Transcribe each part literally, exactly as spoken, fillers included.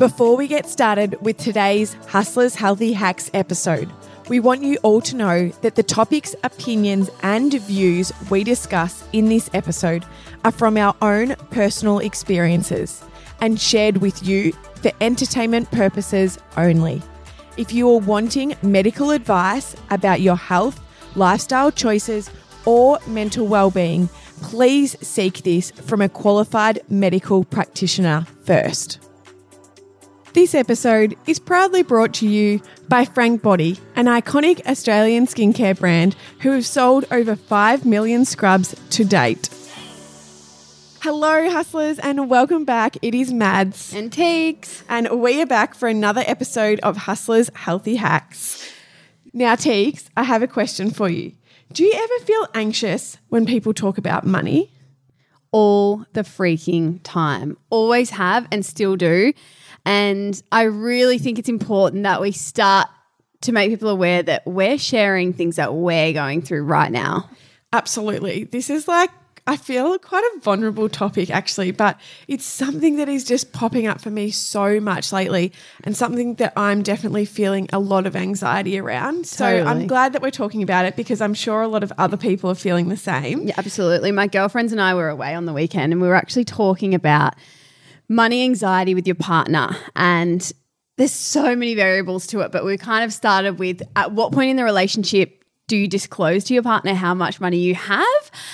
Before we get started with today's Hustlers Healthy Hacks episode, we want you all to know that the topics, opinions, and views we discuss in this episode are from our own personal experiences and shared with you for entertainment purposes only. If you are wanting medical advice about your health, lifestyle choices, or mental well-being, please seek this from a qualified medical practitioner first. This episode is proudly brought to you by Frank Body, an iconic Australian skincare brand who have sold over five million scrubs to date. Hello, hustlers, and welcome back. It is Mads and Teeks, and we are back for another episode of Hustlers Healthy Hacks. Now, Teeks, I have a question for you. Do you ever feel anxious when people talk about money? All the freaking time. Always have and still do. And I really think it's important that we start to make people aware that we're sharing things that we're going through right now. Absolutely. This is like, I feel quite a vulnerable topic actually, but it's something that is just popping up for me so much lately and something that I'm definitely feeling a lot of anxiety around. So Totally. I'm glad that we're talking about it because I'm sure a lot of other people are feeling the same. Yeah, absolutely. My girlfriends and I were away on the weekend and we were actually talking about money anxiety with your partner, and there's so many variables to it, but we kind of started with at what point in the relationship do you disclose to your partner how much money you have?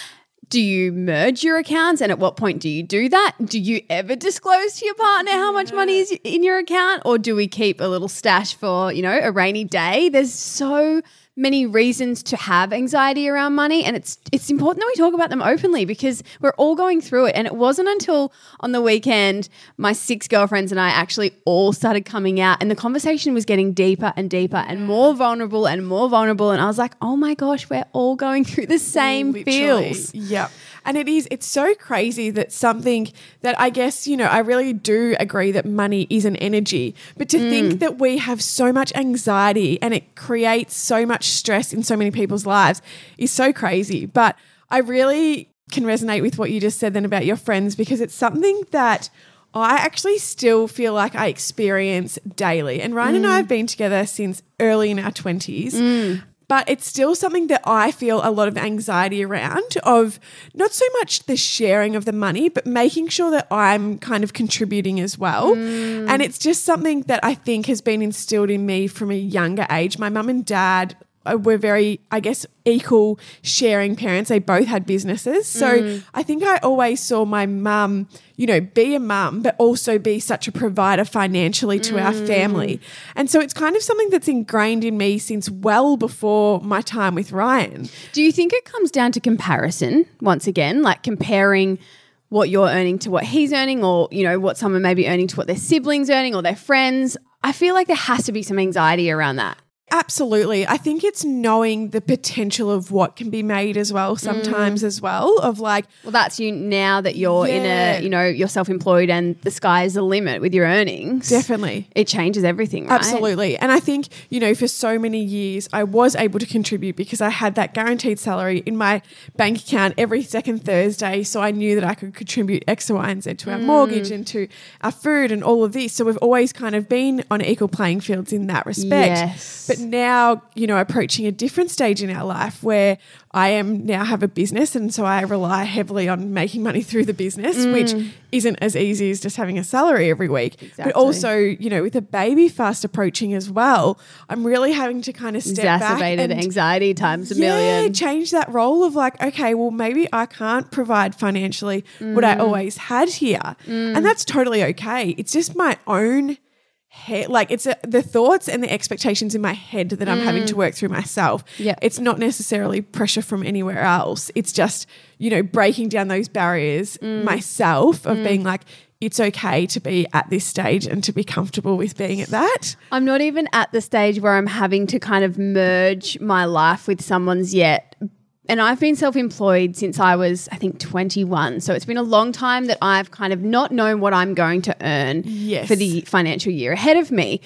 Do you merge your accounts, and at what point do you do that? Do you ever disclose to your partner how much money is in your account, or do we keep a little stash for, you know, a rainy day? There's so many reasons to have anxiety around money, and it's it's important that we talk about them openly because we're all going through it. And it wasn't until on the weekend my six girlfriends and I actually all started coming out, and the conversation was getting deeper and deeper and more vulnerable and more vulnerable. And I was like, oh my gosh, we're all going through the same Literally. feels. Yep. And it is, it's so crazy that something that I guess, you know, I really do agree that money is an energy, but to mm. think that we have so much anxiety and it creates so much stress in so many people's lives is so crazy. But I really can resonate with what you just said then about your friends, because it's something that I actually still feel like I experience daily. And Ryan mm. and I have been together since early in our twenties. Mm. But it's still something that I feel a lot of anxiety around, of not so much the sharing of the money, but making sure that I'm kind of contributing as well. Mm. And it's just something that I think has been instilled in me from a younger age. My mum and dad were very, I guess, equal sharing parents. They both had businesses. So mm. I think I always saw my mum, you know, be a mum, but also be such a provider financially to mm. our family. And so it's kind of something that's ingrained in me since well before my time with Ryan. Do you think it comes down to comparison once again, like comparing what you're earning to what he's earning, or, you know, what someone may be earning to what their siblings earning or their friends? I feel like there has to be some anxiety around that. Absolutely. I think it's knowing the potential of what can be made as well sometimes mm. as well, of like. Well, that's you now that you're yeah. in a, you know, you're self-employed and the sky is the limit with your earnings. Definitely. It changes everything, right? Absolutely. And I think, you know, for so many years I was able to contribute because I had that guaranteed salary in my bank account every second Thursday. So I knew that I could contribute X, Y, and Z to our mm. mortgage and to our food and all of this. So we've always kind of been on equal playing fields in that respect. Yes. But now, you know, approaching a different stage in our life where I am now have a business, and so I rely heavily on making money through the business, mm. which isn't as easy as just having a salary every week. Exactly. But also, you know, with a baby fast approaching as well, I'm really having to kind of step Exacerbated back and anxiety times a yeah, million. change that role of like, okay, well, maybe I can't provide financially mm. what I always had here. Mm. And that's totally okay. It's just my own head, like it's a, the thoughts and the expectations in my head that I'm mm. having to work through myself. Yeah. It's not necessarily pressure from anywhere else. It's just, you know, breaking down those barriers mm. myself of mm. being like, it's okay to be at this stage and to be comfortable with being at that. I'm not even at the stage where I'm having to kind of merge my life with someone's yet. And I've been self-employed since I was, I think, twenty-one. So it's been a long time that I've kind of not known what I'm going to earn yes. for the financial year ahead of me.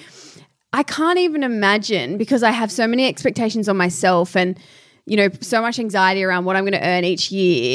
I can't even imagine, because I have so many expectations on myself and, you know, so much anxiety around what I'm going to earn each year.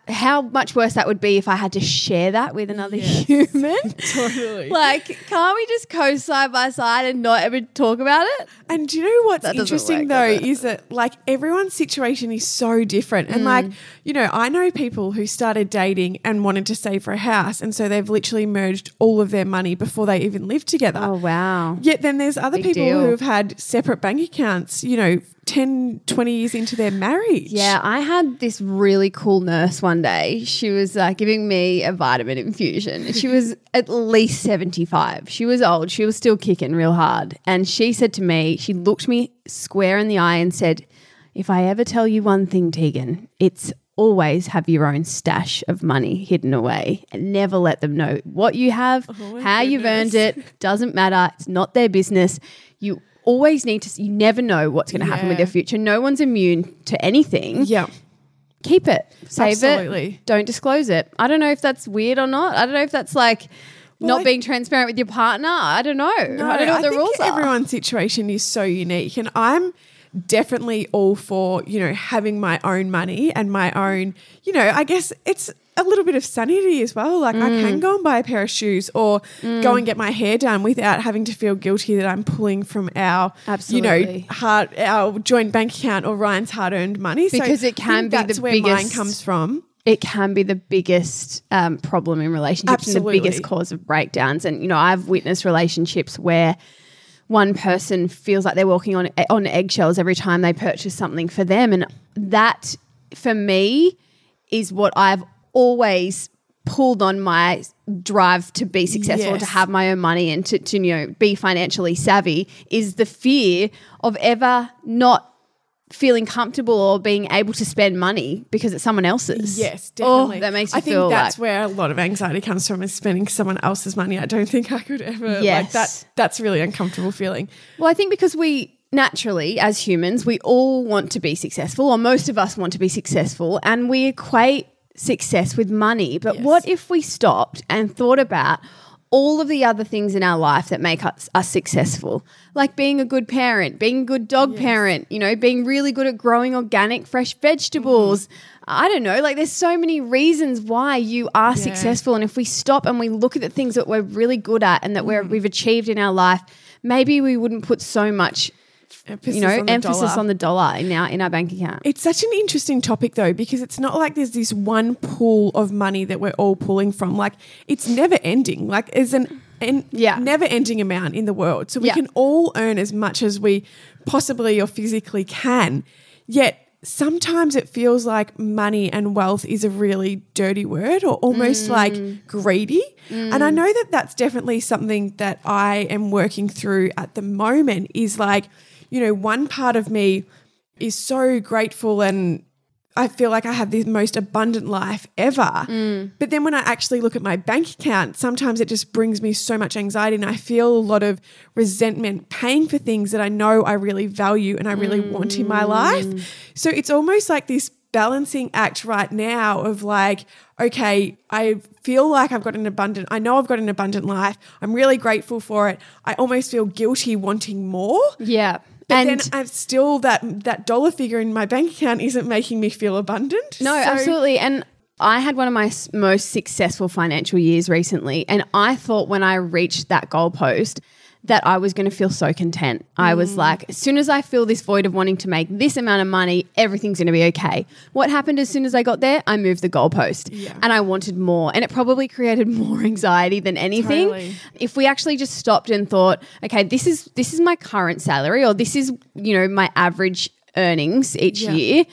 how much worse that would be if I had to share that with another Yes. human. Totally. Like, can't we just go side by side and not ever talk about it? And do you know what's That doesn't interesting work, though does it? is that like everyone's situation is so different. And like, Mm. you know, I know people who started dating and wanted to save for a house. And so they've literally merged all of their money before they even lived together. Oh, wow. Yet then there's other Big people deal. who have had separate bank accounts, you know, ten, twenty years into their marriage. Yeah, I had this really cool nurse one day. She was uh, giving me a vitamin infusion. She was at least seventy-five. She was old. She was still kicking real hard. And she said to me, she looked me square in the eye and said, if I ever tell you one thing, Tegan, it's always have your own stash of money hidden away and never let them know what you have, Oh my how you've goodness. earned it. Doesn't matter. It's not their business. You always need to, you never know what's going to happen with Yeah. your future. No one's immune to anything. Yeah. Keep it, save Absolutely. it, don't disclose it. I don't know if that's weird or not. I don't know if that's like Well, not I- being transparent with your partner. I don't know. I don't know what the think rules are. everyone's situation is so unique. And I'm definitely all for, you know, having my own money and my own, you know, I guess it's a little bit of sanity as well. Like I Mm. can go and buy a pair of shoes or go and get my hair done without having to feel guilty that I'm pulling from our, Absolutely. you know, hard, our joint bank account or Ryan's hard earned money. Because so it can I think be that's the where mine biggest- comes from. It can be the biggest um, problem in relationships and Absolutely. the biggest cause of breakdowns. And, you know, I've witnessed relationships where one person feels like they're walking on on eggshells every time they purchase something for them. And that, for me, is what I've always pulled on my drive to be successful, Yes. to have my own money and to, to, you know, be financially savvy, is the fear of ever not feeling comfortable or being able to spend money because it's someone else's. Yes, definitely. Oh, that makes you I think feel that's like, where a lot of anxiety comes from, is spending someone else's money. I don't think I could ever like Yes. that. That's a really uncomfortable feeling. well, I think because we naturally, as humans, we all want to be successful, or most of us want to be successful, and we equate success with money. But Yes. what if we stopped and thought about all of the other things in our life that make us, us successful, like being a good parent, being a good dog parent, you know, being really good at growing organic, fresh vegetables. Mm-hmm. I don't know, like there's so many reasons why you are successful. And if we stop and we look at the things that we're really good at and that Mm. we're, we've achieved in our life, maybe we wouldn't put so much, Emphasis you know, on the emphasis dollar. on the dollar in our, in our bank account. It's such an interesting topic though, because it's not like there's this one pool of money that we're all pulling from. Like it's never ending. Like there's an, an Yeah. never ending amount in the world. So we Yeah. can all earn as much as we possibly or physically can. Yet sometimes it feels like money and wealth is a really dirty word, or almost Mm. like greedy. And I know that that's definitely something that I am working through at the moment, is like, you know, one part of me is so grateful and I feel like I have the most abundant life ever. Mm. But then when I actually look at my bank account, sometimes it just brings me so much anxiety and I feel a lot of resentment paying for things that I know I really value and I really want in my Mm. life. So it's almost like this balancing act right now of like, okay, I feel like I've got an abundant, I know I've got an abundant life. I'm really grateful for it. I almost feel guilty wanting more. Yeah. But and then I've still that that dollar figure in my bank account isn't making me feel abundant. No, So- absolutely. And I had one of my s- most successful financial years recently. And I thought when I reached that goalpost that I was going to feel so content. I Mm. was like, as soon as I feel this void of wanting to make this amount of money, everything's going to be okay. What happened as soon as I got there? I moved the goalpost Yeah. and I wanted more. And it probably created more anxiety than anything. Totally. If we actually just stopped and thought, okay, this is this is my current salary, or this is, you know, my average earnings each Yeah. year.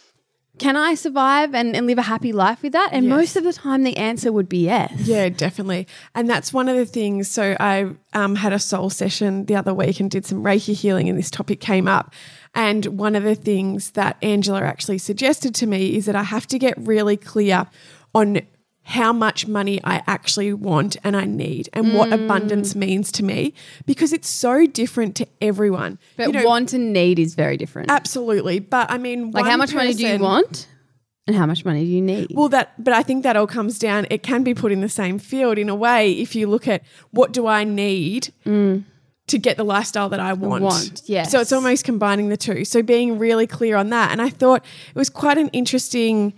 Can I survive and, and live a happy life with that? And Yes. most of the time the answer would be yes. Yeah, definitely. And that's one of the things. So I um, had a soul session the other week and did some Reiki healing, and this topic came up. And one of the things that Angela actually suggested to me is that I have to get really clear on how much money I actually want and I need, and what abundance means to me, because it's so different to everyone. But You know, want and need is very different. absolutely. But I mean, Like how one much money do you person- want and how much money do you need? Well, that, but I think that all comes down, it can be put in the same field in a way if you look at what do I need to get the lifestyle that I want. want, yes. So it's almost combining the two. So being really clear on that. And I thought it was quite an interesting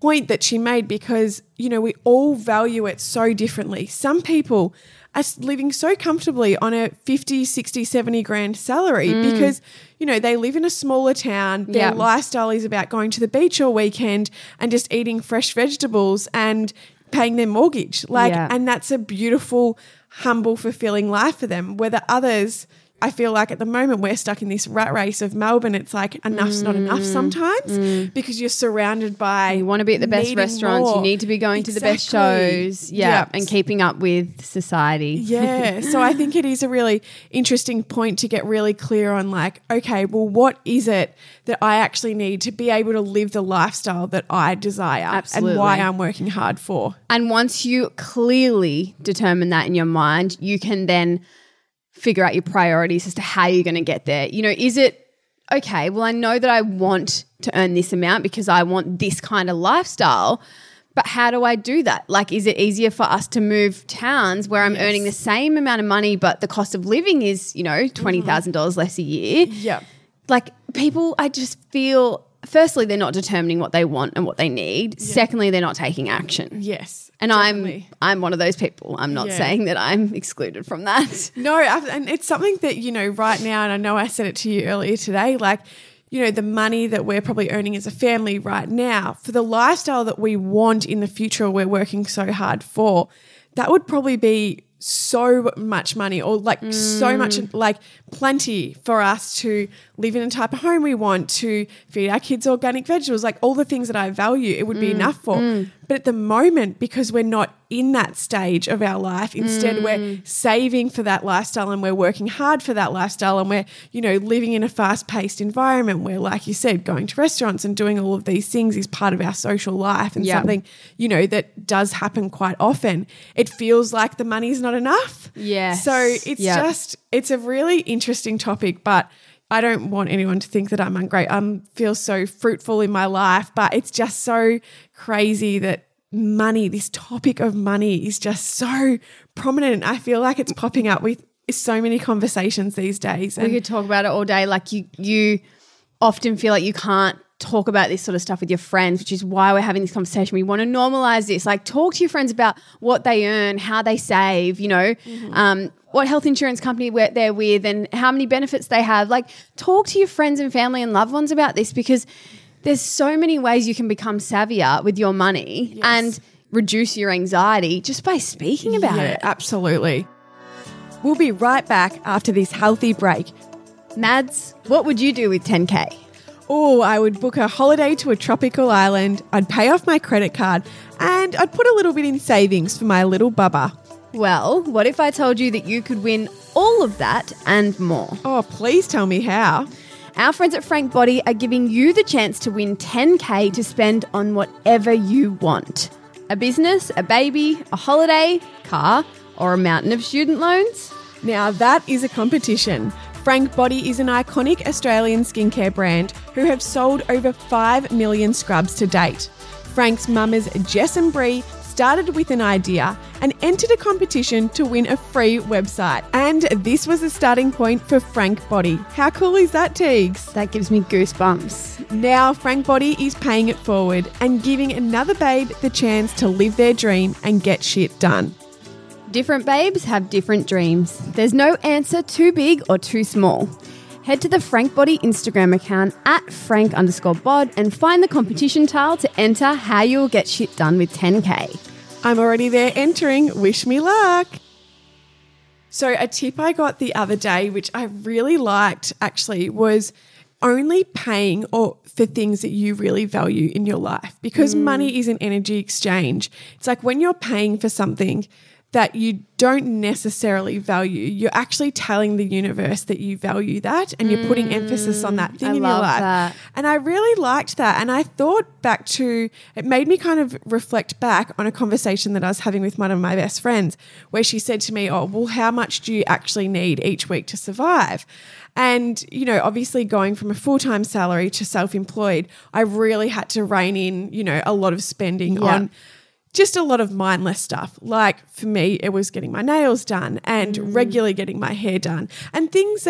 point that she made because, you know, we all value it so differently. Some people are living so comfortably on a fifty, sixty, seventy grand salary mm. because, you know, they live in a smaller town. Their yep. lifestyle is about going to the beach all weekend and just eating fresh vegetables and paying their mortgage. Like, yeah. and that's a beautiful, humble, fulfilling life for them. Whether others, I feel like at the moment we're stuck in this rat race of Melbourne. It's like enough's mm. not enough sometimes mm. because you're surrounded by You want to be at the best restaurants. More. You need to be going exactly. to the best shows. Yeah. Yep. And keeping up with society. Yeah. So I think it is a really interesting point to get really clear on like, okay, well, what is it that I actually need to be able to live the lifestyle that I desire Absolutely. and why I'm working hard for? And once you clearly determine that in your mind, you can then figure out your priorities as to how you're going to get there. You know, is it, okay, well, I know that I want to earn this amount because I want this kind of lifestyle, but how do I do that? Like, is it easier for us to move towns where I'm yes. earning the same amount of money, but the cost of living is, you know, twenty thousand dollars mm-hmm. less a year? Yeah. Like, people, I just feel, firstly, they're not determining what they want and what they need. Yeah. Secondly, they're not taking action. Yes. And definitely. I'm I'm one of those people. I'm not yeah. saying that I'm excluded from that. No, and it's something that, you know, right now, and I know I said it to you earlier today, like, you know, the money that we're probably earning as a family right now for the lifestyle that we want in the future we're working so hard for, that would probably be so much money or like mm. so much, like plenty for us to live in a type of home we want, to feed our kids organic vegetables, like all the things that I value, it would be mm. enough for. Mm. But at the moment, because we're not in that stage of our life, instead mm. we're saving for that lifestyle and we're working hard for that lifestyle and we're, you know, living in a fast-paced environment where, like you said, going to restaurants and doing all of these things is part of our social life and yep. something, you know, that does happen quite often. It feels like the money's not enough. Yeah. So it's yep. just, it's a really interesting topic, but I don't want anyone to think that I'm ungrateful. I feel so fruitful in my life, but it's just so crazy that money, this topic of money is just so prominent. I feel like it's popping up with so many conversations these days. And we could talk about it all day. Like you, you often feel like you can't talk about this sort of stuff with your friends, which is why we're having this conversation. We want to normalize this. Like talk to your friends about what they earn, how they save, you know, mm-hmm. um, what health insurance company they're with and how many benefits they have. Like talk to your friends and family and loved ones about this because there's so many ways you can become savvier with your money yes. and reduce your anxiety just by speaking about yeah, it. Absolutely. We'll be right back after this healthy break. Mads, what would you do with ten K? Oh, I would book a holiday to a tropical island, I'd pay off my credit card and I'd put a little bit in savings for my little bubba. Well, what if I told you that you could win all of that and more? Oh, please tell me how. Our friends at Frank Body are giving you the chance to win ten K to spend on whatever you want. A business, a baby, a holiday, car, or a mountain of student loans? Now that is a competition. Frank Body is an iconic Australian skincare brand who have sold over five million scrubs to date. Frank's mamas Jess and Bree started with an idea and entered a competition to win a free website. And this was the starting point for Frank Body. How cool is that, Teagues? That gives me goosebumps. Now Frank Body is paying it forward and giving another babe the chance to live their dream and get shit done. Different babes have different dreams. There's no answer too big or too small. Head to the Frank Body Instagram account at frank underscore bod and find the competition tile to enter how you'll get shit done with ten K. I'm already there entering. Wish me luck. So a tip I got the other day, which I really liked actually, was only paying or for things that you really value in your life, because mm. money is an energy exchange. It's like when you're paying for something that you don't necessarily value, you're actually telling the universe that you value that and you're putting mm, emphasis on that thing I in love your life. That. And I really liked that. And I thought back to, it made me kind of reflect back on a conversation that I was having with one of my best friends where she said to me, oh, well, how much do you actually need each week to survive? And, you know, obviously going from a full-time salary to self-employed, I really had to rein in, you know, a lot of spending yeah. on just a lot of mindless stuff. Like for me, it was getting my nails done and mm. regularly getting my hair done and things that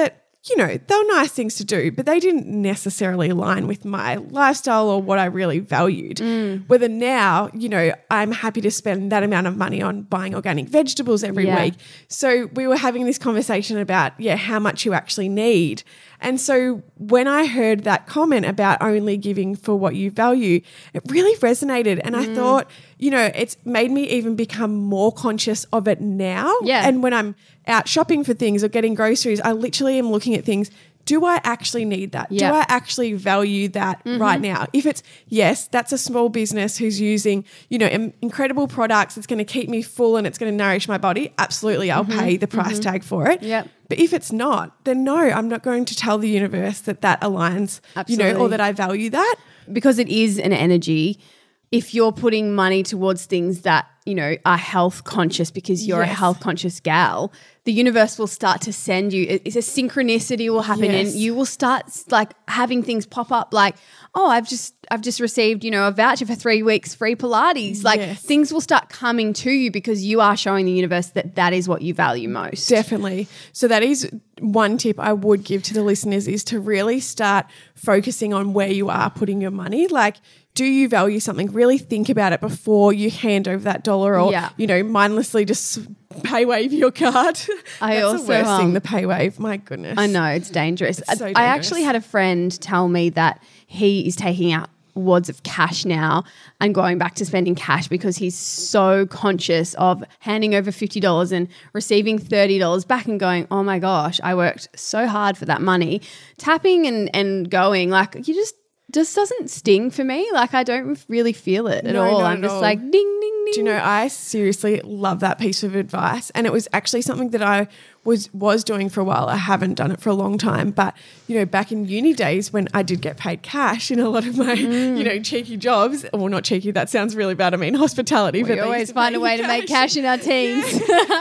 you know, they were nice things to do, but they didn't necessarily align with my lifestyle or what I really valued. Mm. Whether now, you know, I'm happy to spend that amount of money on buying organic vegetables every Yeah. week. So we were having this conversation about, yeah, how much you actually need. And so when I heard that comment about only giving for what you value, it really resonated. And I thought, you know, it's made me even become more conscious of it now. Yeah. And when I'm out shopping for things or getting groceries, I literally am looking at things. Do I actually need that? Yeah. Do I actually value that Mm-hmm. right now? If it's, yes, that's a small business who's using, you know, im- incredible products. It's going to keep me full and it's going to nourish my body. Absolutely. I'll Mm-hmm. pay the price tag for it. Yep. But if it's not, then no, I'm not going to tell the universe that that aligns, you know, Absolutely. or that I value that. Because it is an energy. If you're putting money towards things that, you know, are health conscious because you're a Yes. health conscious gal, the universe will start to send you, it's a synchronicity will happen Yes. and you will start like having things pop up like, oh, I've just, I've just received, you know, a voucher for three weeks free Pilates. Like Yes. things will start coming to you because you are showing the universe that that is what you value most. Definitely. So that is one tip I would give to the listeners is to really start focusing on where you are putting your money. Like, do you value something? Really think about it before you hand over that dollar or, Yeah. you know, mindlessly just pay wave your card. I That's also, the worst um, thing, the pay wave. My goodness. I know, it's dangerous. It's so I- I dangerous. actually had a friend tell me that he is taking out wads of cash now and going back to spending cash because he's so conscious of handing over fifty dollars and receiving thirty dollars back and going, oh my gosh, I worked so hard for that money. Tapping and, and going, like, you just, just doesn't sting for me. Like, I don't really feel it at No, all. not I'm at just all. like, ding, ding, ding. Do you know, I seriously love that piece of advice. And it was actually something that I was was doing for a while. I haven't done it for a long time. But, you know, back in uni days when I did get paid cash in a lot of my, Mm. you know, cheeky jobs, well, not cheeky, that sounds really bad. I mean, hospitality. We but they always used to find pay a way you to make cash in our teens.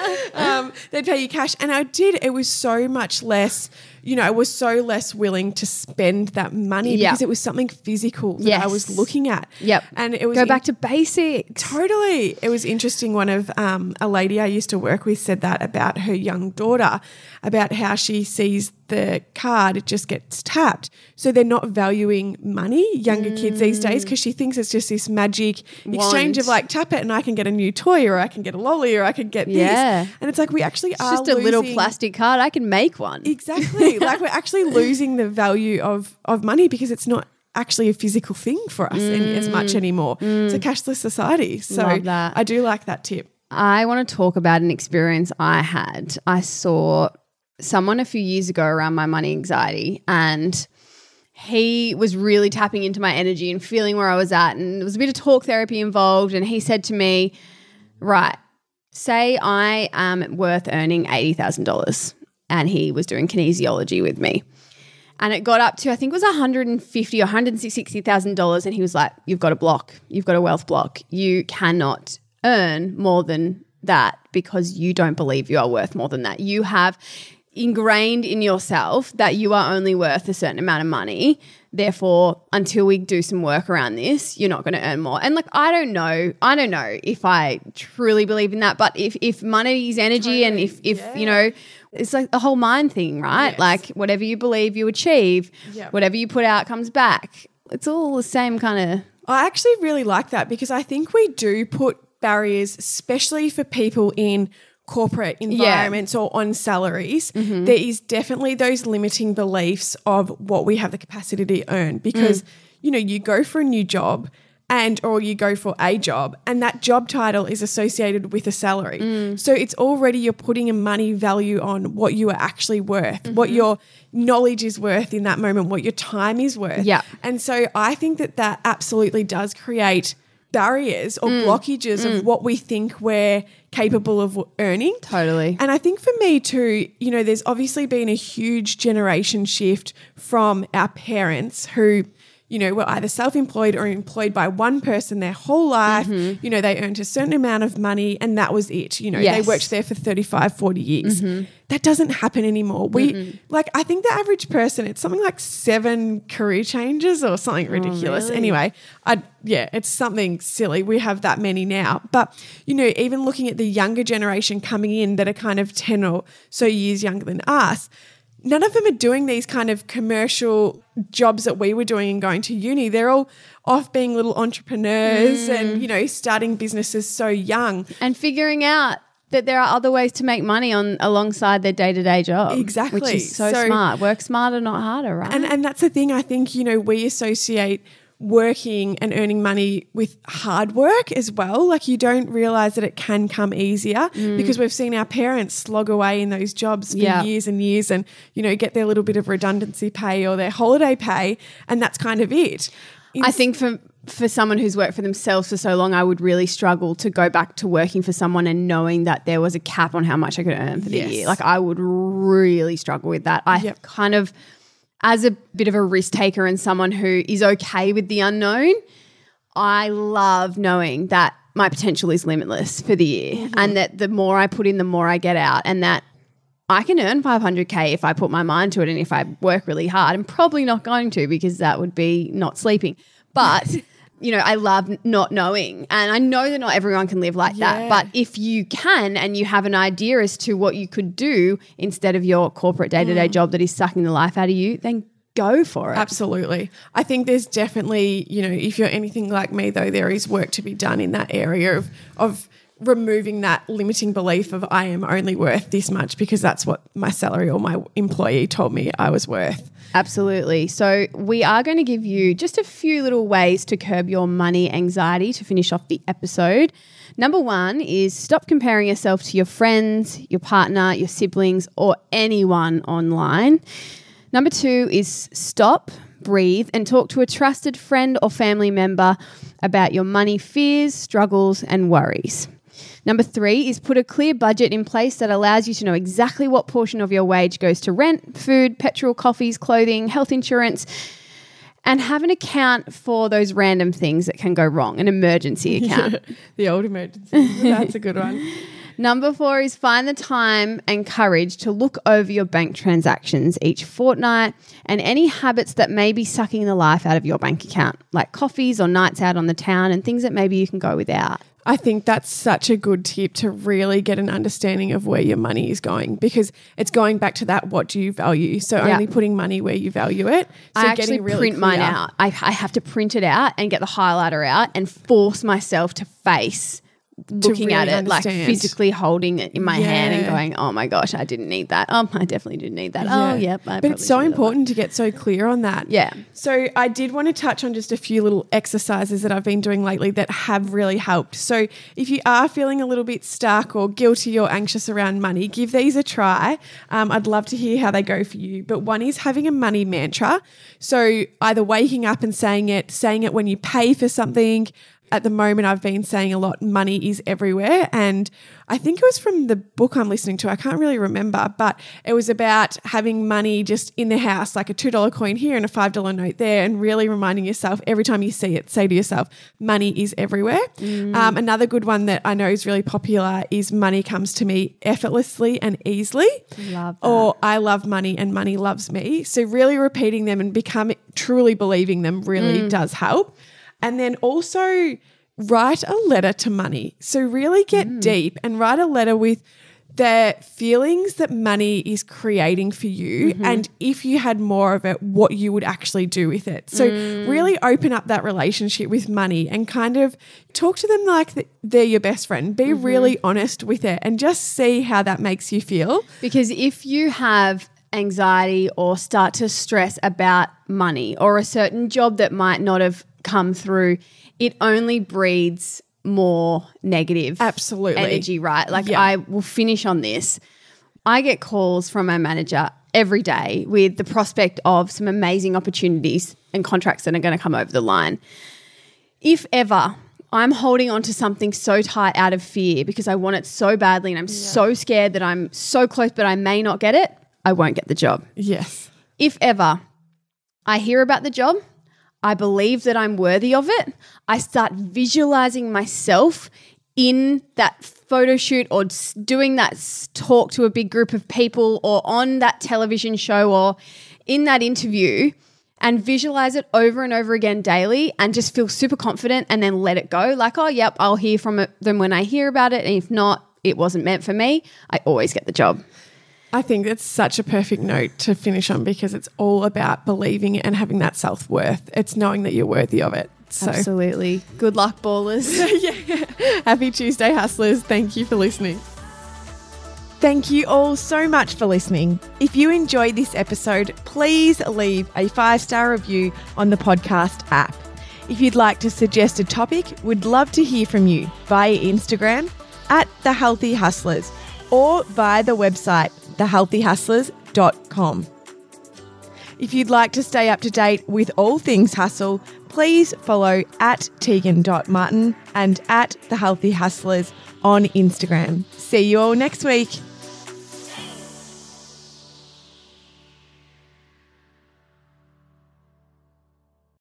um, they'd pay you cash. And I did. It was so much less, you know, I was so less willing to spend that money Yeah. because it was something physical that Yes. I was looking at. Yep. And it was Go in- back to basics. Totally. It was interesting. One of um, a lady I used to work with said that about her young daughter, about how she sees the card, it just gets tapped. So they're not valuing money, younger kids these days, because she thinks it's just this magic exchange of Want. like, tap it and I can get a new toy or I can get a lolly or I can get Yeah. this. And it's like we actually It's are just a little losing- plastic card. I can make one. Exactly. Like we're actually losing the value of, of money because it's not actually a physical thing for us any, as much anymore. It's a cashless society. So Love that. I do like that tip. I want to talk about an experience I had. I saw someone a few years ago around my money anxiety, and he was really tapping into my energy and feeling where I was at. And there was a bit of talk therapy involved. And he said to me, right, say I am worth earning eighty thousand dollars. And he was doing kinesiology with me. And it got up to, I think it was one hundred fifty thousand dollars or one hundred sixty thousand dollars. And he was like, you've got a block. You've got a wealth block. You cannot earn more than that because you don't believe you are worth more than that. You have ingrained in yourself that you are only worth a certain amount of money. Therefore, until we do some work around this, you're not going to earn more. And like, I don't know, I don't know if I truly believe in that, but if, if money is energy and if, if yeah. you know, it's like the whole mind thing, right? Yes. Like whatever you believe you achieve, Yep. whatever you put out comes back. It's all the same kind of. I actually really like that because I think we do put barriers, especially for people in corporate environments or on salaries. Mm-hmm. There is definitely those limiting beliefs of what we have the capacity to earn because, Mm. you know, you go for a new job and or you go for a job and that job title is associated with a salary. Mm. So it's already you're putting a money value on what you are actually worth, what Mm-hmm. your knowledge is worth in that moment, what your time is worth. Yeah. And so I think that that absolutely does create barriers or Mm. blockages of what we think we're capable of earning. Totally. And I think for me too, you know, there's obviously been a huge generation shift from our parents who, you know, were either self-employed or employed by one person their whole life. Mm-hmm. You know, they earned a certain amount of money and that was it. You know, Yes. they worked there for thirty-five, forty years. Mm-hmm. That doesn't happen anymore. We, like, I think the average person, it's something like seven career changes or something ridiculous. Oh, really? Anyway, I, yeah, it's something silly. We have that many now. But, you know, even looking at the younger generation coming in that are kind of ten or so years younger than us, none of them are doing these kind of commercial jobs that we were doing and going to uni. They're all off being little entrepreneurs mm. and, you know, starting businesses so young. And figuring out that there are other ways to make money on alongside their day-to-day job. Exactly. Which is so, so smart. Work smarter, not harder, right? And and that's the thing. I think, you know, we associate working and earning money with hard work as well. Like you don't realise that it can come easier mm. because we've seen our parents slog away in those jobs for yeah. years and years and, you know, get their little bit of redundancy pay or their holiday pay, and that's kind of it. It's, I think for for someone who's worked for themselves for so long, I would really struggle to go back to working for someone and knowing that there was a cap on how much I could earn for the yes. year. Like I would really struggle with that. I yep. kind of, as a bit of a risk taker and someone who is okay with the unknown, I love knowing that my potential is limitless for the year mm-hmm. and that the more I put in, the more I get out, and that I can earn five hundred K if I put my mind to it and if I work really hard. I'm probably not going to because that would be not sleeping. But, you know, I love not knowing, and I know that not everyone can live like yeah. that. But if you can and you have an idea as to what you could do instead of your corporate day-to-day mm. job that is sucking the life out of you, then go for it. Absolutely. I think there's definitely, you know, if you're anything like me though, there is work to be done in that area of of removing that limiting belief of I am only worth this much because that's what my salary or my employee told me I was worth. Absolutely. So we are going to give you just a few little ways to curb your money anxiety to finish off the episode. Number one is stop comparing yourself to your friends, your partner, your siblings, or anyone online. Number two is stop, breathe, and talk to a trusted friend or family member about your money fears, struggles, and worries. Number three is put a clear budget in place that allows you to know exactly what portion of your wage goes to rent, food, petrol, coffees, clothing, health insurance, and have an account for those random things that can go wrong, an emergency account. The old emergency. That's a good one. Number four is find the time and courage to look over your bank transactions each fortnight and any habits that may be sucking the life out of your bank account, like coffees or nights out on the town and things that maybe you can go without. I think that's such a good tip to really get an understanding of where your money is going, because it's going back to that, what do you value? So yeah. only putting money where you value it. So I actually really print clear. mine out. I, I have to print it out and get the highlighter out and force myself to face looking really at it, understand. like physically holding it in my yeah. hand and going, oh my gosh, I didn't need that. Oh, I definitely didn't need that. Yeah. Oh, yep. I but it's so important to get so clear on that. Yeah. So I did want to touch on just a few little exercises that I've been doing lately that have really helped. So if you are feeling a little bit stuck or guilty or anxious around money, give these a try. Um, I'd love to hear how they go for you. But one is having a money mantra. So either waking up and saying it, saying it when you pay for something. At the moment, I've been saying a lot, money is everywhere. And I think it was from the book I'm listening to. I can't really remember, but it was about having money just in the house, like a two dollar coin here and a five dollar note there, and really reminding yourself every time you see it, say to yourself, money is everywhere. Mm. Um, another good one that I know is really popular is money comes to me effortlessly and easily. Love that. Or I love money and money loves me. So really repeating them and becoming truly believing them really mm. does help. And then also write a letter to money. So really get mm. deep and write a letter with the feelings that money is creating for you, mm-hmm. and if you had more of it, what you would actually do with it. So mm. really open up that relationship with money and kind of talk to them like they're your best friend. Be mm-hmm. really honest with it and just see how that makes you feel. Because if you have anxiety or start to stress about money or a certain job that might not have come through, it only breeds more negative absolutely energy, right? Like yeah. I will finish on this. I get calls from my manager every day with the prospect of some amazing opportunities and contracts that are going to come over the line. If ever I'm holding on to something so tight out of fear because I want it so badly and I'm yeah. so scared that I'm so close but I may not get it, I won't get the job. Yes. If ever I hear about the job, I believe that I'm worthy of it, I start visualizing myself in that photo shoot or doing that talk to a big group of people or on that television show or in that interview, and visualize it over and over again daily and just feel super confident and then let it go. Like, oh, yep, I'll hear from it, them when I hear about it. And if not, it wasn't meant for me. I always get the job. I think it's such a perfect note to finish on because it's all about believing and having that self-worth. It's knowing that you're worthy of it. So. Absolutely. Good luck, ballers. Yeah. Happy Tuesday, hustlers. Thank you for listening. Thank you all so much for listening. If you enjoyed this episode, please leave a five-star review on the podcast app. If you'd like to suggest a topic, we'd love to hear from you via Instagram at The Healthy Hustlers or via the website the healthy hustlers dot com. If you'd like to stay up to date with all things hustle, please follow at Tegan dot Martin and at The Healthy Hustlers on Instagram. See you all next week.